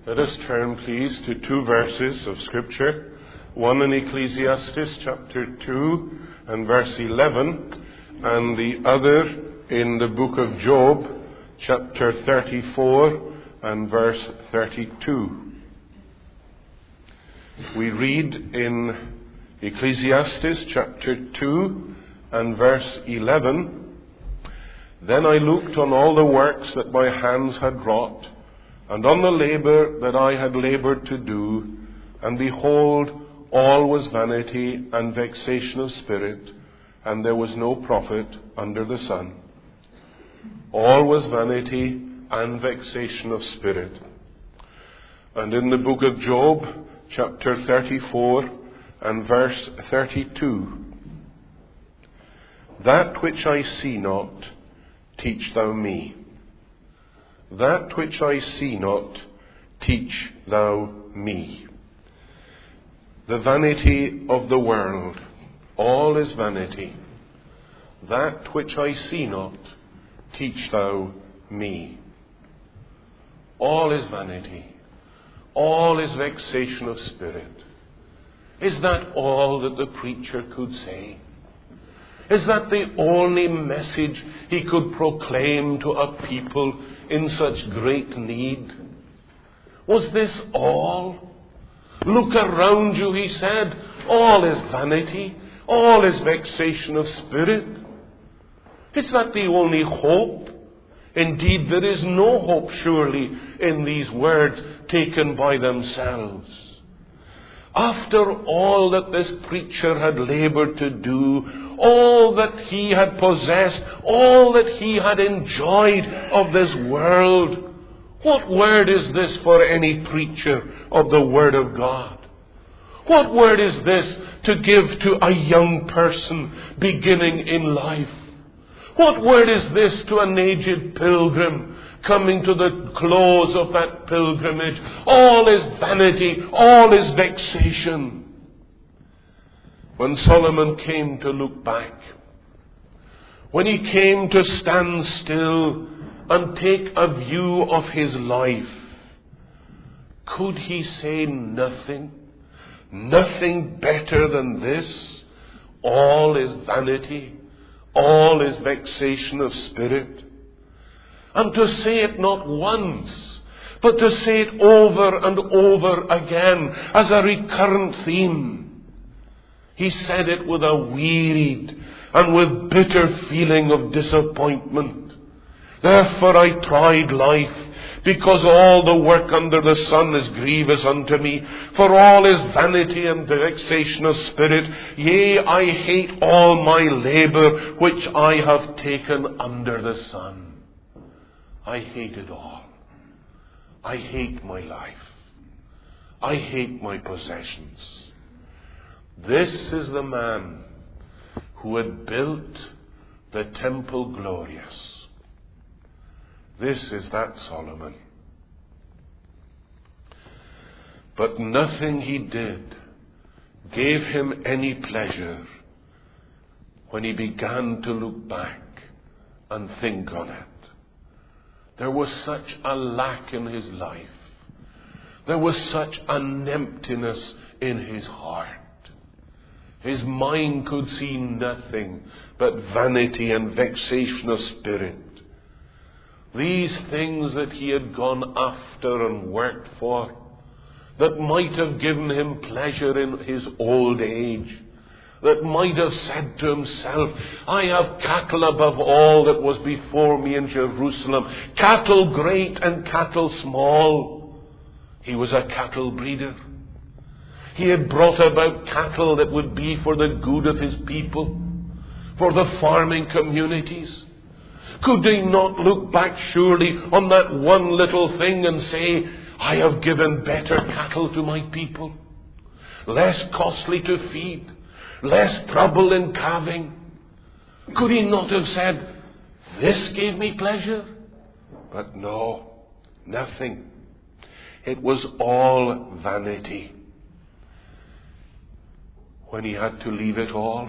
Let us turn, please, to two verses of Scripture. One in Ecclesiastes chapter 2 and verse 11, and the other in the book of Job, chapter 34 and verse 32. We read in Ecclesiastes chapter 2 and verse 11, "Then I looked on all the works that my hands had wrought, and on the labour that I had laboured to do, and behold, all was vanity and vexation of spirit, and there was no profit under the sun." All was vanity and vexation of spirit. And in the book of Job, chapter 34 and verse 32, "That which I see not, teach thou me. That which I see not, teach thou me." The vanity of the world, all is vanity. That which I see not, teach thou me. All is vanity. All is vexation of spirit. Is that all that the preacher could say? Is that the only message he could proclaim to a people in such great need? Was this all? Look around you, he said. All is vanity. All is vexation of spirit. Is that the only hope? Indeed, there is no hope, surely, in these words taken by themselves. After all that this preacher had laboured to do, all that he had possessed, all that he had enjoyed of this world, what word is this for any preacher of the Word of God? What word is this to give to a young person beginning in life? What word is this to an aged pilgrim coming to the close of that pilgrimage? All is vanity, all is vexation. When Solomon came to look back, when he came to stand still and take a view of his life, could he say nothing better than this? All is vanity, all is vexation of spirit. And to say it not once, but to say it over and over again as a recurrent theme. He said it with a wearied and with bitter feeling of disappointment. "Therefore I tried life, because all the work under the sun is grievous unto me. For all is vanity and vexation of spirit. Yea, I hate all my labour which I have taken under the sun." I hate it all. I hate my life. I hate my possessions. This is the man who had built the temple glorious. This is that Solomon. But nothing he did gave him any pleasure when he began to look back and think on it. There was such a lack in his life. There was such an emptiness in his heart. His mind could see nothing but vanity and vexation of spirit. These things that he had gone after and worked for, that might have given him pleasure in his old age, that might have said to himself, "I have cattle above all that was before me in Jerusalem, cattle great and cattle small." He was a cattle breeder. He had brought about cattle that would be for the good of his people, for the farming communities. Could they not look back surely on that one little thing and say, "I have given better cattle to my people, less costly to feed, less trouble in calving"? Could he not have said, "This gave me pleasure"? But no, nothing. It was all vanity. When he had to leave it all,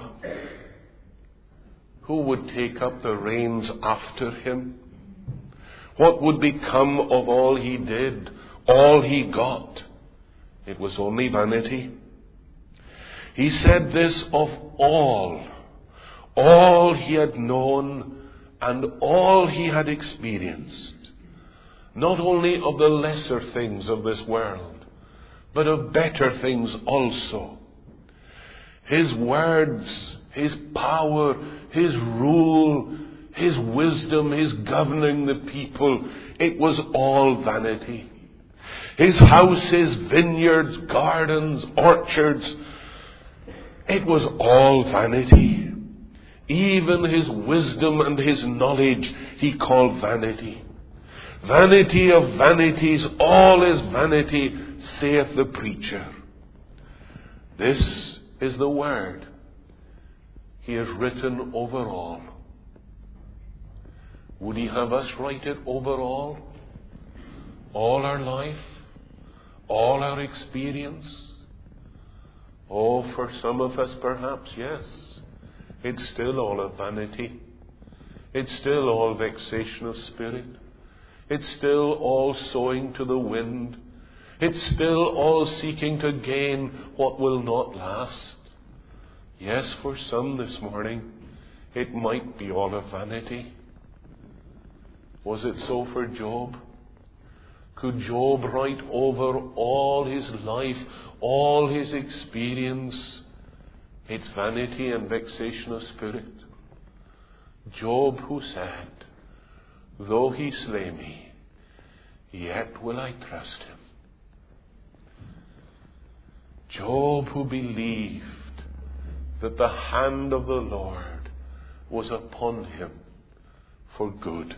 who would take up the reins after him? What would become of all he did, all he got, it was only vanity. He said this of all he had known and all he had experienced, not only of the lesser things of this world, but of better things also. His words, his power, his rule, his wisdom, his governing the people, it was all vanity. His houses, vineyards, gardens, orchards, it was all vanity. Even his wisdom and his knowledge he called vanity. Vanity of vanities, all is vanity, saith the preacher. This is the word he has written over all. Would he have us write it over all? All our life? All our experience? Oh, for some of us perhaps, yes. It's still all a vanity. It's still all vexation of spirit. It's still all sowing to the wind. It's still all seeking to gain what will not last. Yes, for some this morning, it might be all a vanity. Was it so for Job? Could Job write over all his life, all his experience, its vanity and vexation of spirit? Job, who said, though he slay me, yet will I trust him. Job, who believed that the hand of the Lord was upon him for good.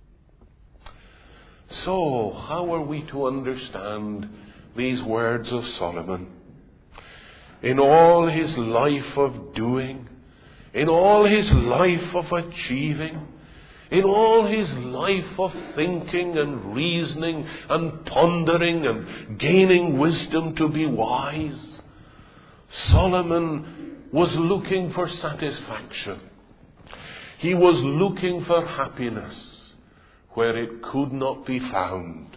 So, how are we to understand these words of Solomon? In all his life of doing, in all his life of achieving, in all his life of thinking and reasoning and pondering and gaining wisdom to be wise, Solomon was looking for satisfaction. He was looking for happiness where it could not be found.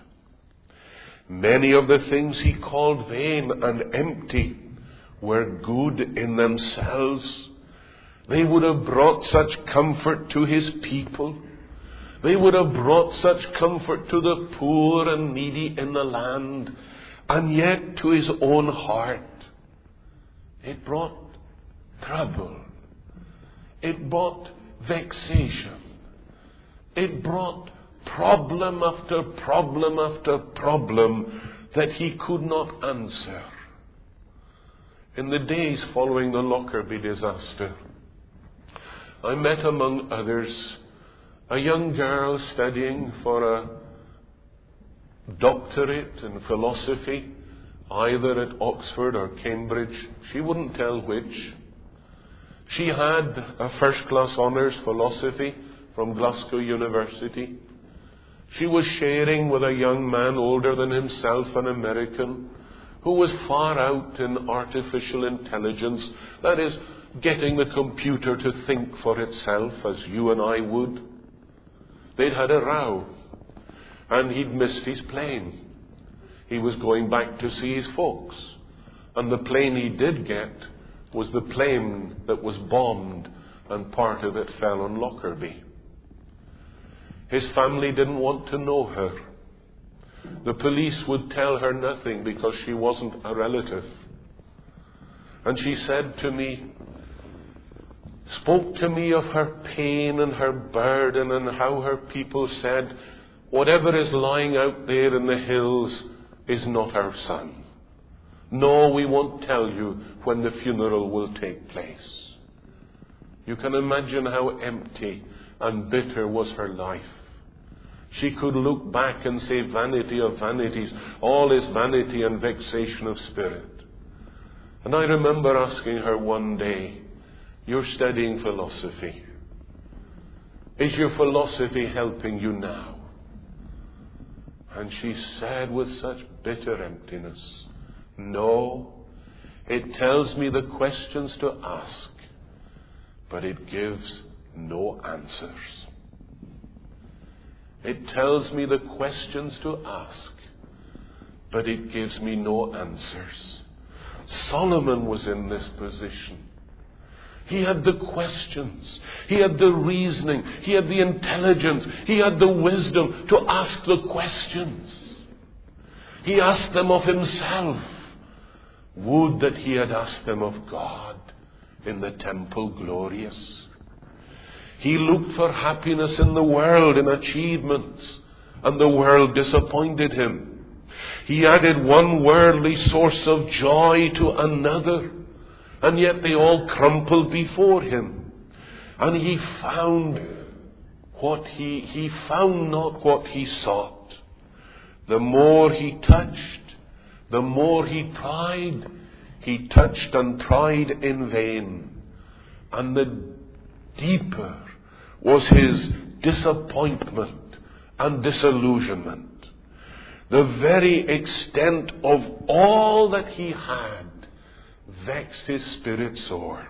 Many of the things he called vain and empty were good in themselves. They would have brought such comfort to his people. They would have brought such comfort to the poor and needy in the land. And yet to his own heart, it brought trouble. It brought vexation. It brought problem after problem after problem that he could not answer. In the days following the Lockerbie disaster, I met among others a young girl studying for a doctorate in philosophy, either at Oxford or Cambridge. She wouldn't tell which. She had a first-class honours philosophy from Glasgow University. She was sharing with a young man older than himself, an American, who was far out in artificial intelligence, that is, getting the computer to think for itself as you and I would. They'd had a row, and he'd missed his plane. He was going back to see his folks, and the plane he did get was the plane that was bombed, and part of it fell on Lockerbie. His family didn't want to know her. The police would tell her nothing because she wasn't a relative. And she said to me, spoke to me of her pain and her burden and how her people said, whatever is lying out there in the hills is not our son. No, we won't tell you when the funeral will take place. You can imagine how empty and bitter was her life. She could look back and say, vanity of vanities, all is vanity and vexation of spirit. And I remember asking her one day, you're studying philosophy. Is your philosophy helping you now? And she said with such bitter emptiness, no, it tells me the questions to ask, but it gives no answers. It tells me the questions to ask, but it gives me no answers. Solomon was in this position. He had the questions. He had the reasoning. He had the intelligence. He had the wisdom to ask the questions. He asked them of himself. Would that he had asked them of God in the temple glorious. He looked for happiness in the world, in achievements, and the world disappointed him. He added one worldly source of joy to another, and yet they all crumpled before him. And he found not what he sought. The more he touched, the more he tried. He touched and tried in vain. And the deeper was his disappointment and disillusionment. The very extent of all that he had vexed his spirit sore.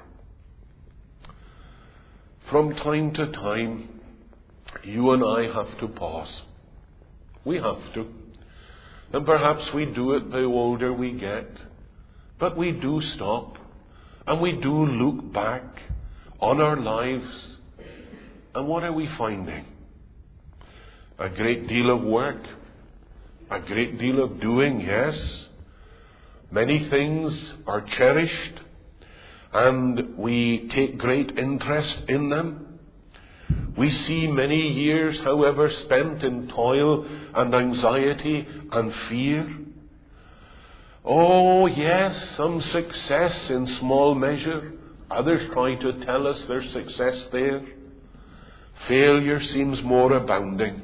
From time to time, you and I have to pause. We have to. And perhaps we do it the older we get. But we do stop. And we do look back on our lives. And what are we finding? A great deal of work. A great deal of doing, yes. Many things are cherished. And we take great interest in them. We see many years, however, spent in toil and anxiety and fear. Oh, yes, some success in small measure. Others try to tell us there's success there. Failure seems more abounding.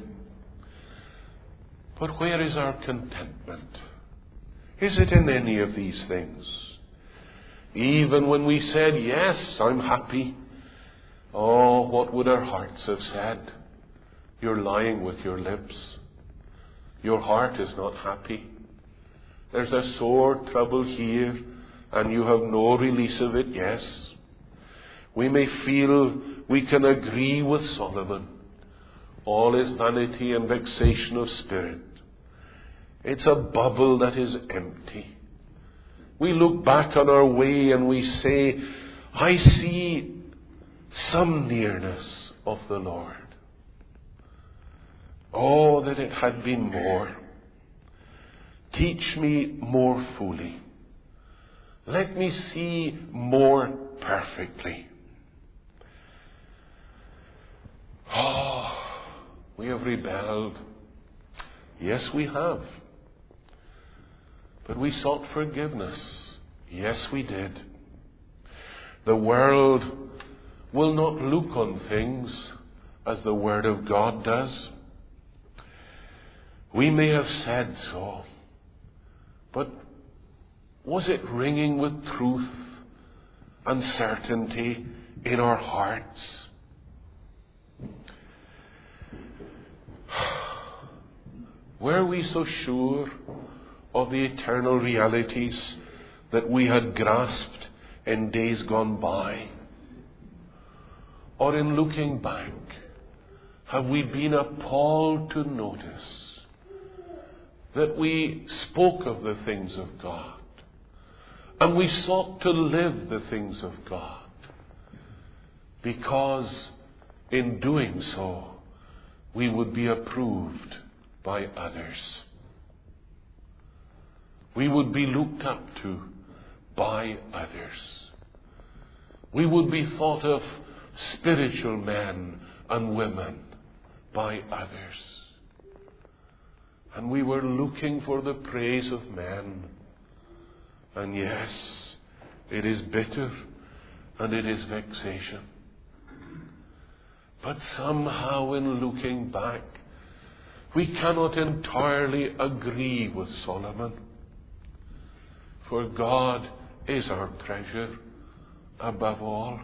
But where is our contentment? Is it in any of these things? Even when we said, yes, I'm happy. Oh, what would our hearts have said? You're lying with your lips. Your heart is not happy. There's a sore trouble here, and you have no release of it, yes. We may feel we can agree with Solomon. All is vanity and vexation of spirit. It's a bubble that is empty. We look back on our way and we say, I see some nearness of the Lord. Oh, that it had been more. Teach me more fully. Let me see more perfectly. Oh, we have rebelled. Yes, we have. But we sought forgiveness. Yes, we did. The world will not look on things as the Word of God does. We may have said so, but was it ringing with truth and certainty in our hearts? Were we so sure of the eternal realities that we had grasped in days gone by? Or in looking back, have we been appalled to notice that we spoke of the things of God and we sought to live the things of God, because in doing so we would be approved by others. We would be looked up to by others. We would be thought of spiritual men and women by others. And we were looking for the praise of men. And yes, it is bitter and it is vexation. But somehow in looking back, we cannot entirely agree with Solomon. For God is our treasure above all.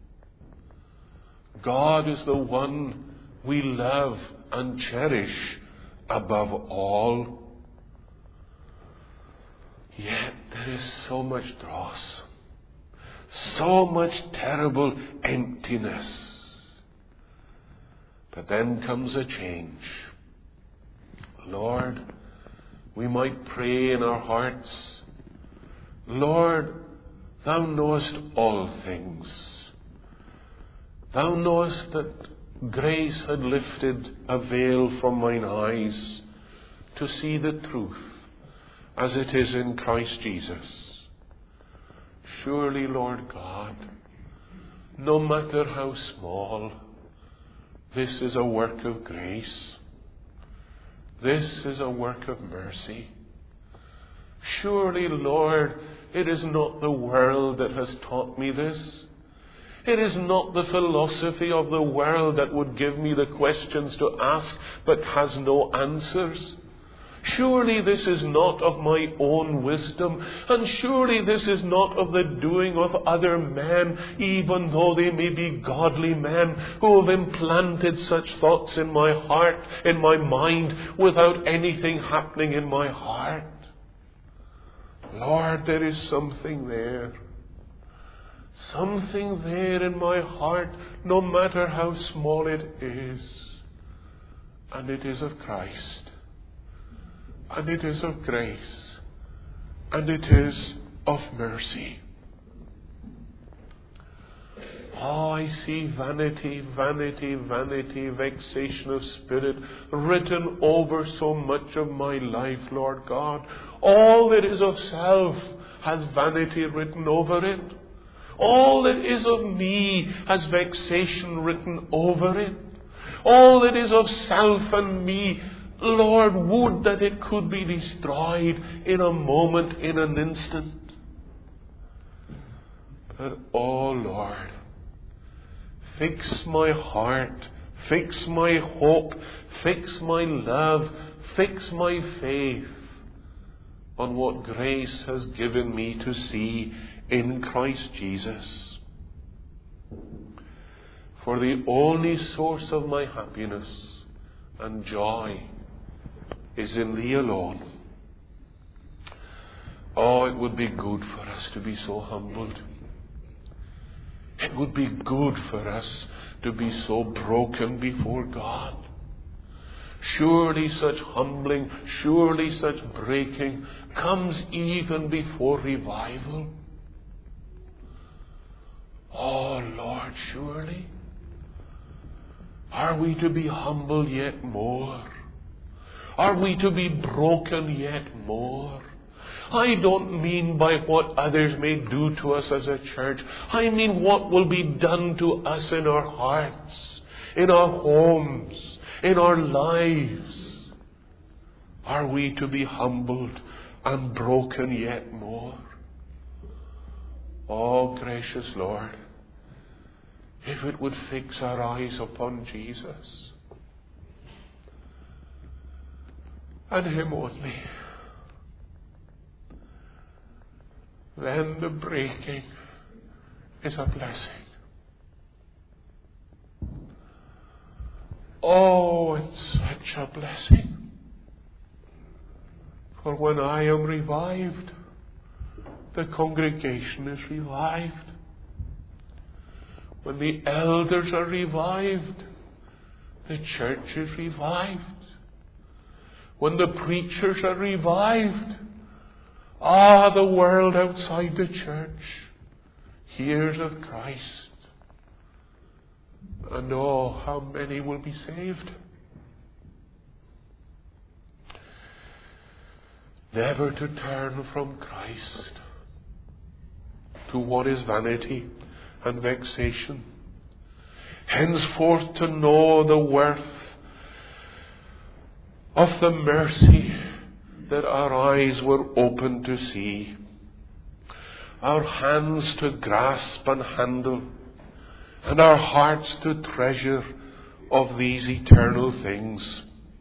God is the one we love and cherish above all. Yet there is so much dross, so much terrible emptiness. But then comes a change. Lord, we might pray in our hearts, Lord, Thou knowest all things. Thou knowest that grace had lifted a veil from mine eyes to see the truth as it is in Christ Jesus. Surely, Lord God, no matter how small, this is a work of grace. This is a work of mercy. Surely, Lord, it is not the world that has taught me this. It is not the philosophy of the world that would give me the questions to ask but has no answers. Surely this is not of my own wisdom, and surely this is not of the doing of other men, even though they may be godly men who have implanted such thoughts in my heart, in my mind, without anything happening in my heart. Lord, there is something there. Something there in my heart, no matter how small it is. And it is of Christ. And it is of grace. And it is of mercy. Oh, I see vanity, vanity, vanity, vexation of spirit written over so much of my life, Lord God. All that is of self has vanity written over it. All that is of me has vexation written over it. All that is of self and me, Lord, would that it could be destroyed in a moment, in an instant. But, oh Lord, fix my heart, fix my hope, fix my love, fix my faith on what grace has given me to see in Christ Jesus. For the only source of my happiness and joy is in Thee alone. Oh, it would be good for us to be so humbled. It would be good for us to be so broken before God. Surely such humbling, surely such breaking comes even before revival. Oh Lord, surely are we to be humble yet more? Are we to be broken yet more? I don't mean by what others may do to us as a church. I mean what will be done to us in our hearts, in our homes, in our lives. Are we to be humbled and broken yet more? Oh, gracious Lord, if it would fix our eyes upon Jesus and Him only, then the breaking is a blessing. Oh, it's such a blessing. For when I am revived, the congregation is revived. When the elders are revived, the church is revived. When the preachers are revived, the world outside the church hears of Christ. And oh, how many will be saved. Never to turn from Christ to what is vanity and vexation. Henceforth to know the worth of the mercy that our eyes were open to see, our hands to grasp and handle, and our hearts to treasure of these eternal things.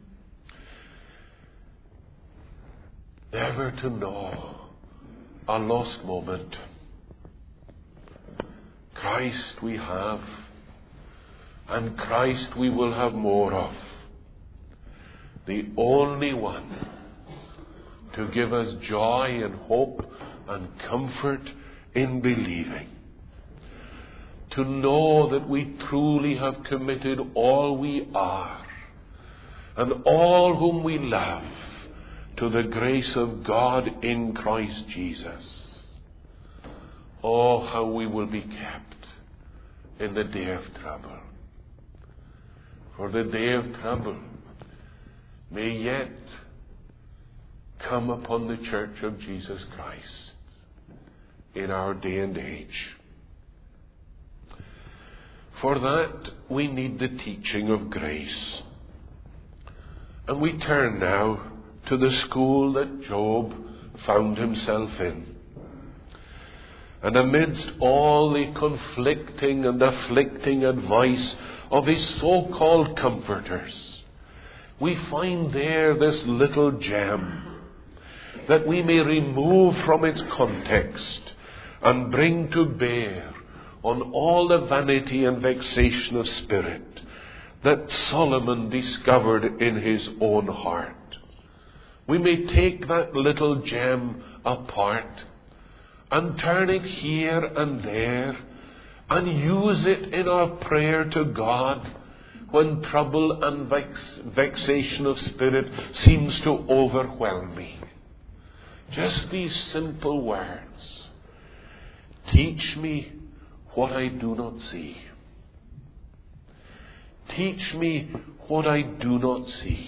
Never to know a lost moment. Christ we have, and Christ we will have more of. The only one to give us joy and hope and comfort in believing. To know that we truly have committed all we are and all whom we love to the grace of God in Christ Jesus. Oh, how we will be kept in the day of trouble. For the day of trouble may yet come upon the church of Jesus Christ in our day and age. For that we need the teaching of grace. And we turn now to the school that Job found himself in. And amidst all the conflicting and afflicting advice of his so-called comforters, we find there this little gem that we may remove from its context and bring to bear on all the vanity and vexation of spirit that Solomon discovered in his own heart. We may take that little gem apart and turn it here and there and use it in our prayer to God when trouble and vexation of spirit seems to overwhelm me. Just these simple words. Teach me what I do not see. Teach me what I do not see.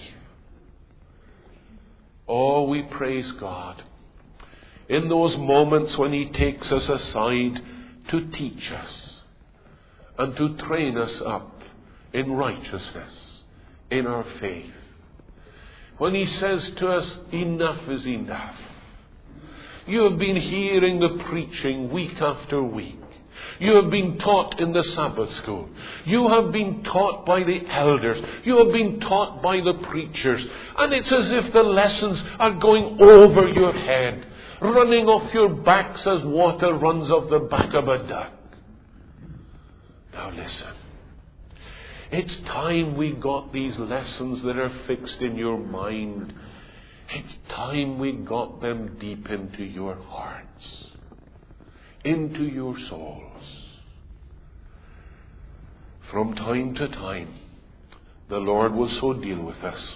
Oh, we praise God in those moments when He takes us aside to teach us and to train us up in righteousness, in our faith. When He says to us, enough is enough. You have been hearing the preaching week after week. You have been taught in the Sabbath school. You have been taught by the elders. You have been taught by the preachers. And it's as if the lessons are going over your head, running off your backs as water runs off the back of a duck. Now listen. It's time we got these lessons that are fixed in your mind. It's time we got them deep into your hearts, into your souls. From time to time, the Lord will so deal with us.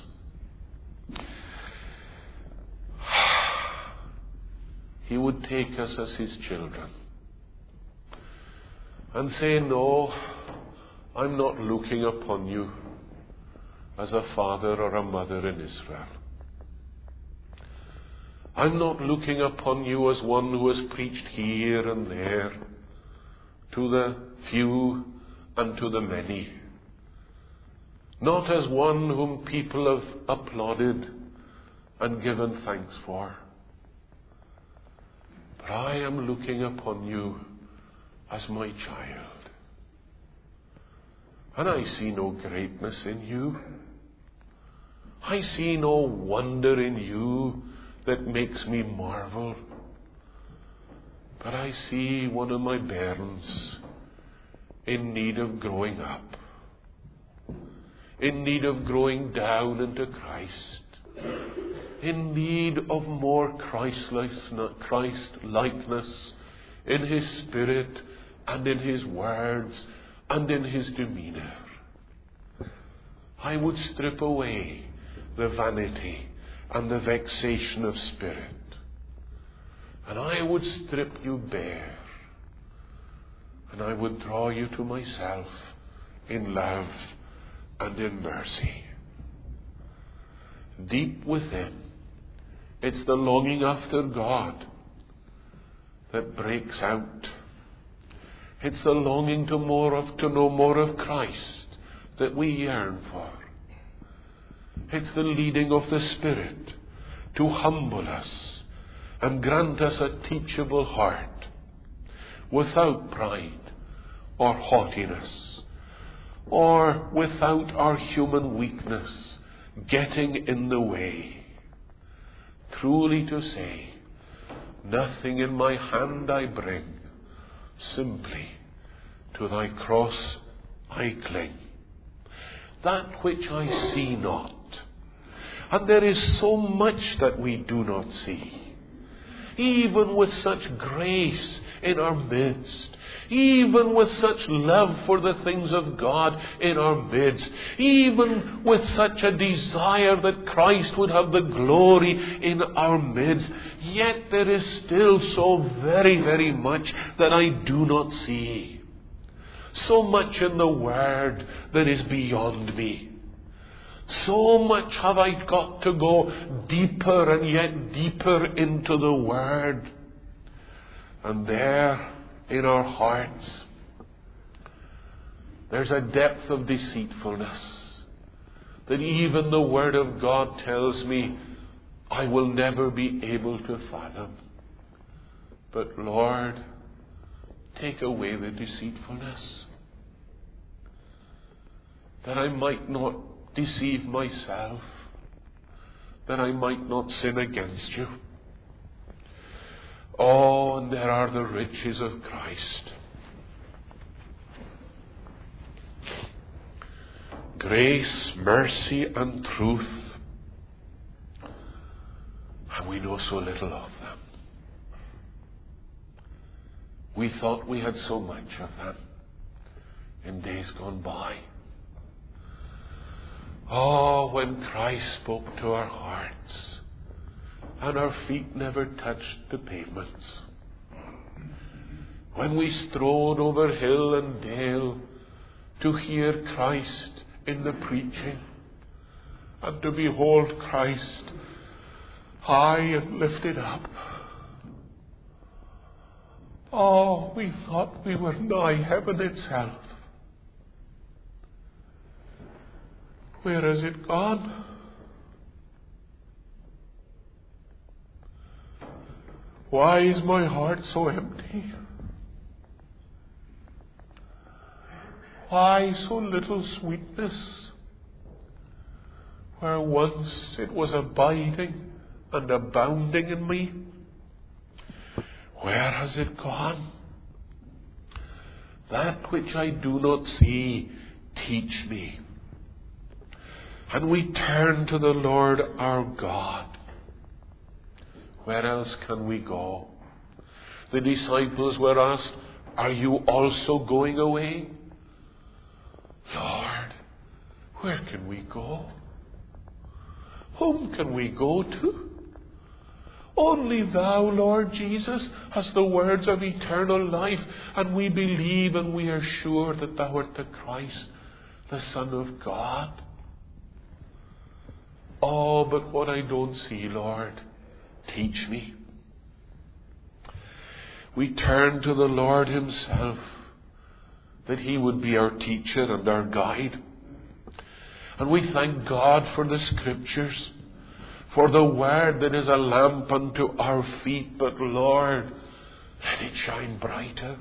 He would take us as His children and say, no, I'm not looking upon you as a father or a mother in Israel. I'm not looking upon you as one who has preached here and there to the few and to the many. Not as one whom people have applauded and given thanks for. But I am looking upon you as my child. And I see no greatness in you. I see no wonder in you that makes me marvel. But I see one of my bairns in need of growing up, in need of growing down into Christ, in need of more Christ-likeness in his spirit and in his words and in his demeanor. I would strip away the vanity and the vexation of spirit, and I would strip you bare, and I would draw you to myself in love and in mercy. Deep within, it's the longing after God that breaks out. It's the longing to know more of Christ that we yearn for. It's the leading of the Spirit to humble us and grant us a teachable heart without pride or haughtiness, or without our human weakness getting in the way. Truly to say, nothing in my hand I bring, simply to thy cross I cling. That which I see not. And there is so much that we do not see. even with such grace in our midst, even with such love for the things of God in our midst, even with such a desire that Christ would have the glory in our midst, yet there is still so very, very much that I do not see. So much in the Word that is beyond me. So much have I got to go deeper and yet deeper into the Word. And there, in our hearts, there's a depth of deceitfulness that even the Word of God tells me I will never be able to fathom. But Lord, take away the deceitfulness, that I might not deceive myself, that I might not sin against you. Oh, and there are the riches of Christ. Grace, mercy, and truth. And we know so little of them. We thought we had so much of them in days gone by. Oh, when Christ spoke to our hearts, and our feet never touched the pavements. When we strode over hill and dale to hear Christ in the preaching, and to behold Christ high and lifted up. Oh, we thought we were nigh heaven itself. Where has it gone? Why is my heart so empty? Why so little sweetness, where once it was abiding and abounding in me? Where has it gone? That which I do not see, teach me. And we turn to the Lord our God. Where else can we go? The disciples were asked, are you also going away? Lord, where can we go? Whom can we go to? Only Thou, Lord Jesus, hast the words of eternal life, and we believe and we are sure that Thou art the Christ, the Son of God. Oh, but what I don't see, Lord, teach me. We turn to the Lord Himself, that He would be our teacher and our guide. And we thank God for the Scriptures, for the Word that is a lamp unto our feet. But Lord, let it shine brighter.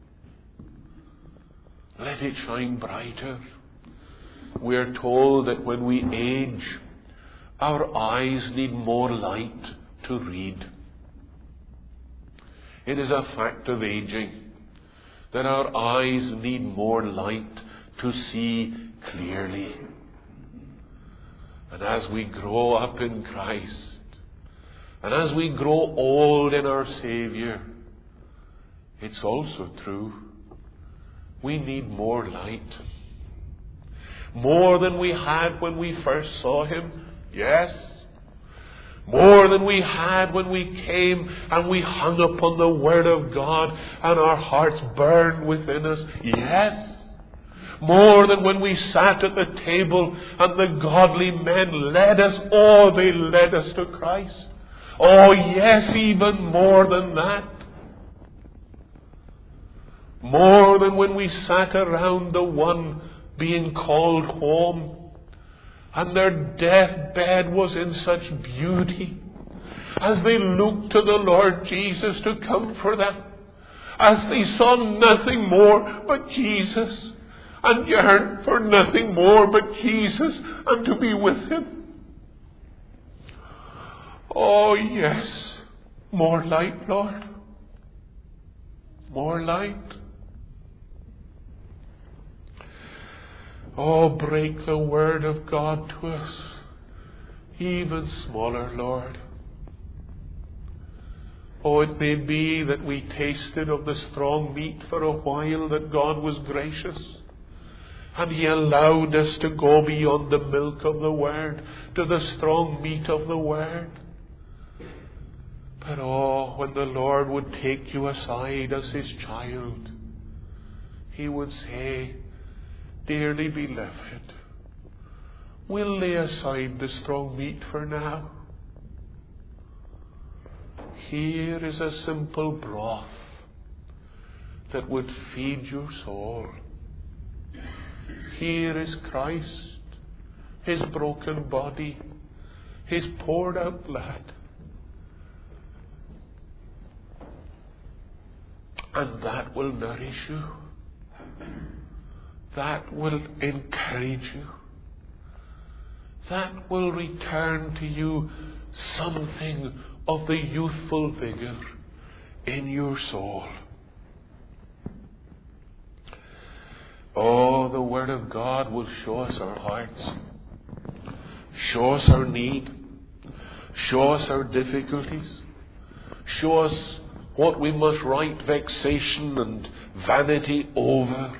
Let it shine brighter. We are told that when we age, our eyes need more light to read. It is a fact of aging that our eyes need more light to see clearly. And as we grow up in Christ, and as we grow old in our Saviour, it's also true, we need more light. More than we had when we first saw Him, yes. More than we had when we came and we hung upon the Word of God and our hearts burned within us, yes. More than when we sat at the table and the godly men led us. Oh, they led us to Christ. Oh, yes, even more than that. More than when we sat around the one being called home, and their deathbed was in such beauty, as they looked to the Lord Jesus to comfort them, as they saw nothing more but Jesus, and yearned for nothing more but Jesus and to be with Him. Oh, yes, more light, Lord. More light. Oh, break the Word of God to us, even smaller, Lord. Oh, it may be that we tasted of the strong meat for a while, that God was gracious, and He allowed us to go beyond the milk of the Word to the strong meat of the Word. But oh, when the Lord would take you aside as His child, He would say, "Dearly beloved, we'll lay aside the strong meat for now. Here is a simple broth that would feed your soul. Here is Christ, His broken body, His poured out blood. And that will nourish you. That will encourage you. That will return to you something of the youthful vigor in your soul." Oh, the Word of God will show us our hearts, show us our need, show us our difficulties, show us what we must write vexation and vanity over.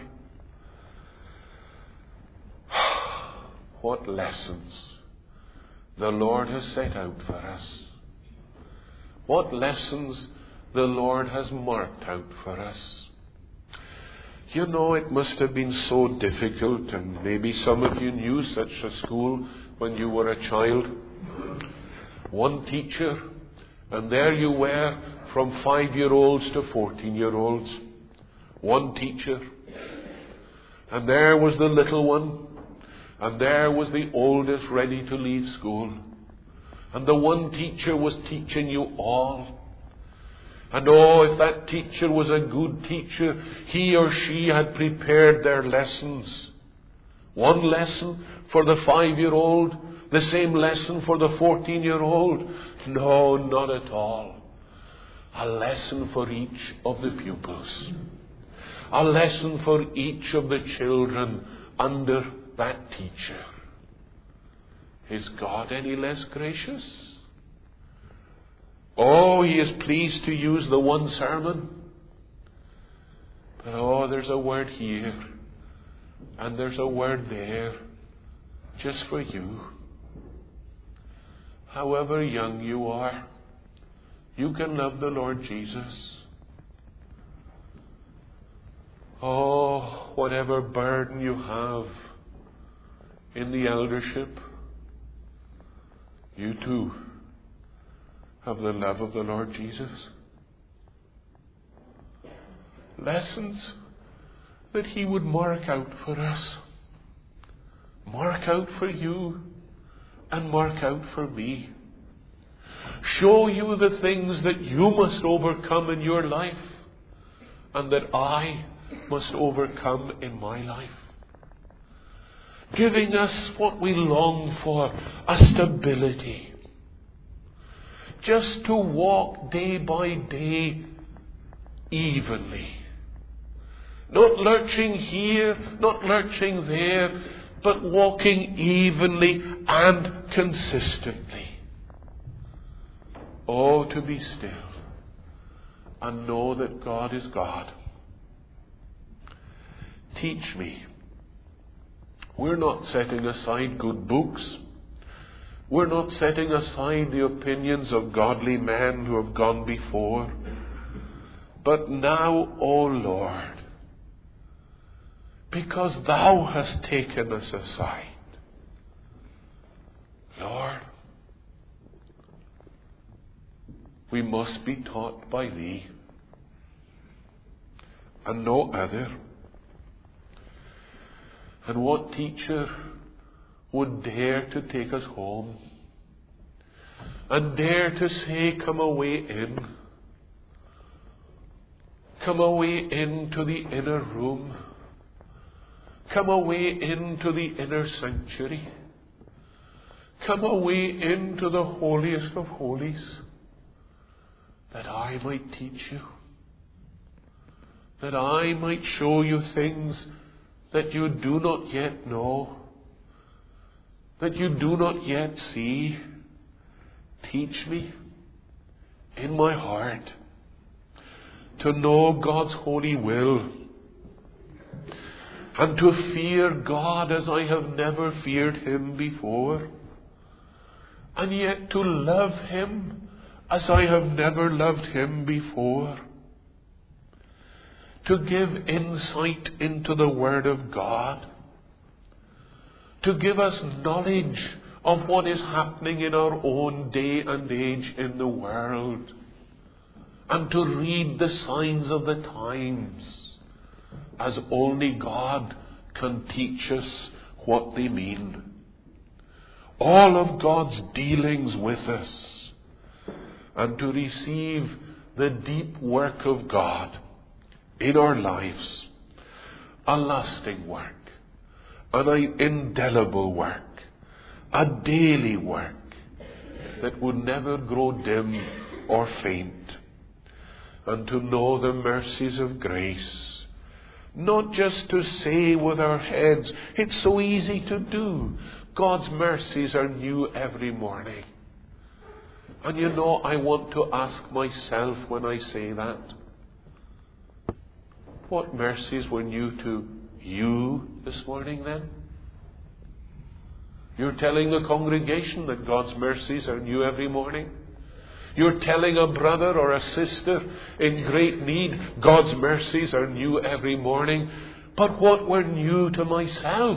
What lessons the Lord has set out for us. What lessons the Lord has marked out for us. You know, it must have been so difficult, and maybe some of you knew such a school when you were a child. One teacher, and there you were from 5-year-olds to 14-year-olds. One teacher. And there was the little one, and there was the oldest ready to leave school. And the one teacher was teaching you all. And oh, if that teacher was a good teacher, he or she had prepared their lessons. One lesson for the 5-year-old, the same lesson for the 14-year-old. No, not at all. A lesson for each of the pupils. A lesson for each of the children under that teacher. Is God any less gracious? Oh, He is pleased to use the one sermon. But oh, there's a word here, and there's a word there, just for you. However young you are, you can love the Lord Jesus. Oh, whatever burden you have in the eldership, you too have the love of the Lord Jesus. Lessons that He would mark out for us. Mark out for you and mark out for me. Show you the things that you must overcome in your life and that I must overcome in my life. Giving us what we long for, a stability. Just to walk day by day evenly. Not lurching here, not lurching there, but walking evenly and consistently. Oh, to be still and know that God is God. Teach me. We're not setting aside good books. We're not setting aside the opinions of godly men who have gone before. But now, O Lord, because Thou hast taken us aside, Lord, we must be taught by Thee and no other. And what teacher would dare to take us home and dare to say, come away in. Come away into the inner room. Come away into the inner sanctuary. Come away into the holiest of holies, that I might teach you, that I might show you things that you do not yet know, that you do not yet see. Teach me in my heart. to know God's holy will, and to fear God as I have never feared Him before, and yet to love Him as I have never loved Him before, to give insight into the Word of God, to give us knowledge of what is happening in our own day and age in the world, and to read the signs of the times as only God can teach us what they mean. All of God's dealings with us, and to receive the deep work of God in our lives, a lasting work, an indelible work, a daily work that would never grow dim or faint, and to know the mercies of grace, not just to say with our heads, it's so easy to do. God's mercies are new every morning. And you know, I want to ask myself when I say that, what mercies were new to you this morning then? You're telling the congregation that God's mercies are new every morning. You're telling a brother or a sister in great need, God's mercies are new every morning. But what were new to myself?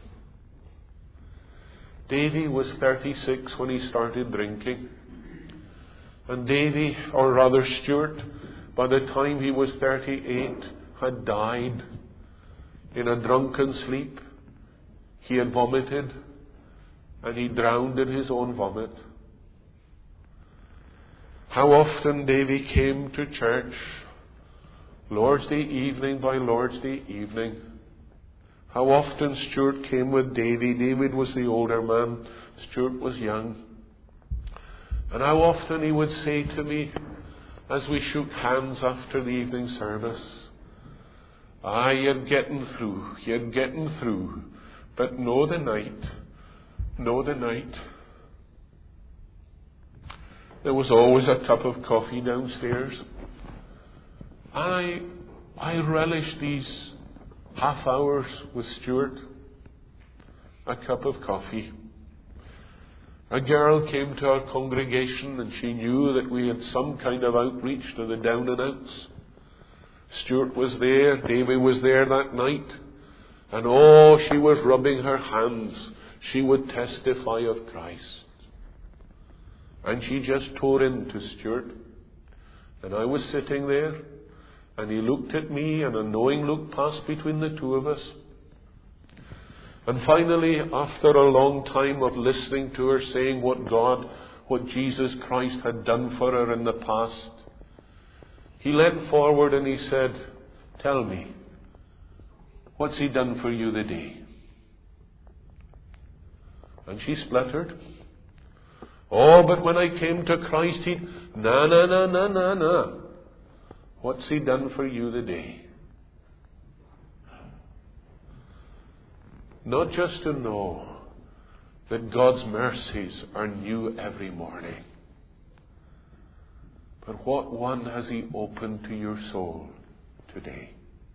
Davy was 36 when he started drinking. And Davy, or rather Stuart, by the time he was 38, had died in a drunken sleep. He had vomited, and he drowned in his own vomit. How often Davy came to church, Lord's Day evening by Lord's Day evening. How often Stuart came with Davy. David was the older man, Stuart was young. And how often he would say to me, as we shook hands after the evening service, you're getting through, but know the night. There was always a cup of coffee downstairs. I relished these half hours with Stuart. A cup of coffee. A girl came to our congregation and she knew that we had some kind of outreach to the down and outs. Stuart was there, Davy was there that night, and she was rubbing her hands. She would testify of Christ. And she just tore into Stuart. And I was sitting there, and he looked at me, and a knowing look passed between the two of us. And finally, after a long time of listening to her saying what Jesus Christ had done for her in the past, he leant forward and he said, "Tell me, what's He done for you today?" And she spluttered, but when I came to Christ, No. What's He done for you today? Not just to know that God's mercies are new every morning, but what one has He opened to your soul today?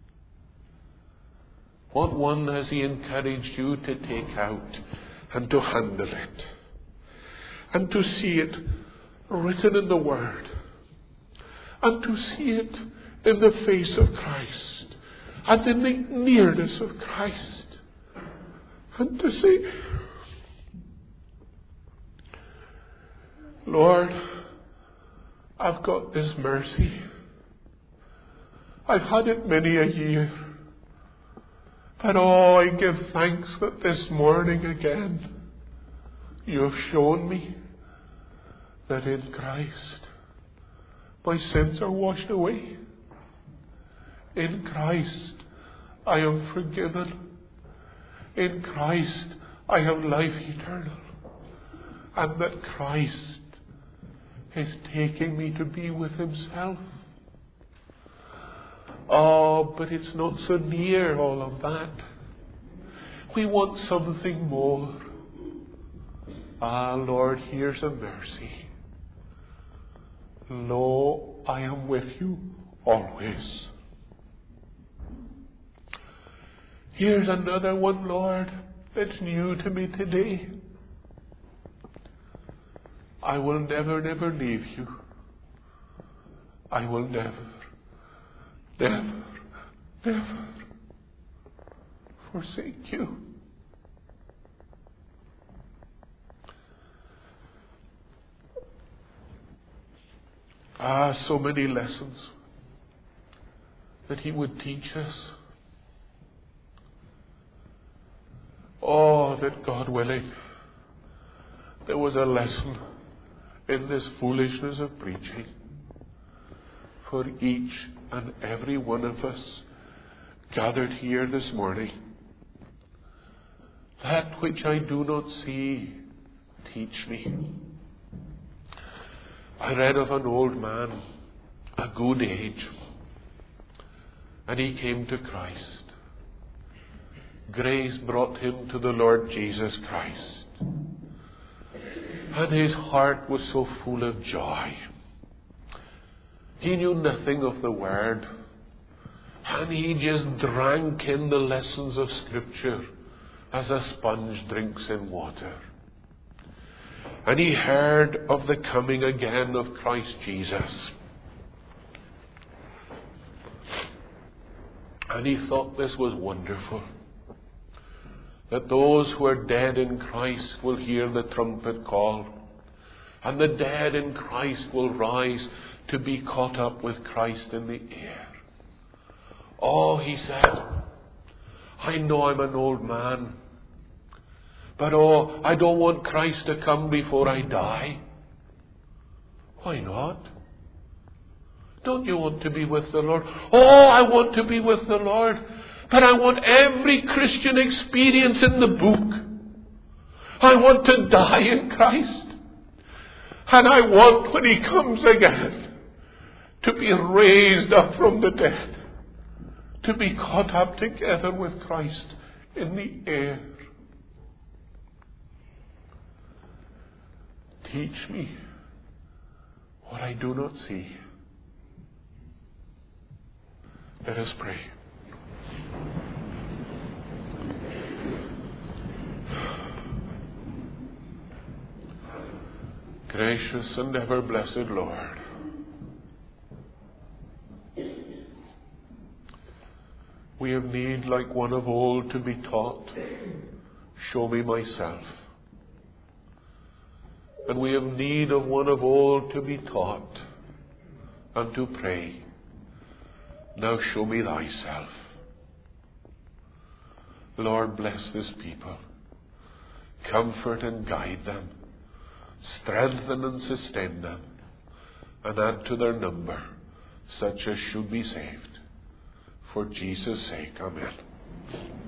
What one has He encouraged you to take out and to handle it, and to see it written in the Word, and to see it in the face of Christ, and in the nearness of Christ, and to say, Lord, I've got this mercy. I've had it many a year. But I give thanks that this morning again you have shown me that in Christ my sins are washed away. In Christ I am forgiven. In Christ I have life eternal. And that Christ is taking me to be with Himself. But it's not so near all of that. We want something more. Lord, here's a mercy. Lo, I am with you always. Here's another one, Lord, that's new to me today. I will never, never leave you. I will never, never, never forsake you. So many lessons that He would teach us. Oh, that God willing, there was a lesson in this foolishness of preaching for each and every one of us gathered here this morning. That which I do not see, teach me. I read of an old man, a good age, and he came to Christ. Grace brought him to the Lord Jesus Christ. And his heart was so full of joy. He knew nothing of the Word. And he just drank in the lessons of Scripture as a sponge drinks in water. And he heard of the coming again of Christ Jesus. And he thought this was wonderful. That those who are dead in Christ will hear the trumpet call. And the dead in Christ will rise to be caught up with Christ in the air. Oh, he said, I know I'm an old man. But I don't want Christ to come before I die. Why not? Don't you want to be with the Lord? Oh, I want to be with the Lord. But I want every Christian experience in the book. I want to die in Christ. And I want, when He comes again, to be raised up from the dead. To be caught up together with Christ in the air. Teach me what I do not see. Let us pray. Gracious and ever blessed Lord, we have need, like one of old, to be taught. Show me myself. And we have need of one of old to be taught and to pray. Now show me thyself. Lord, bless this people. Comfort and guide them. Strengthen and sustain them. And add to their number such as should be saved. For Jesus' sake, amen.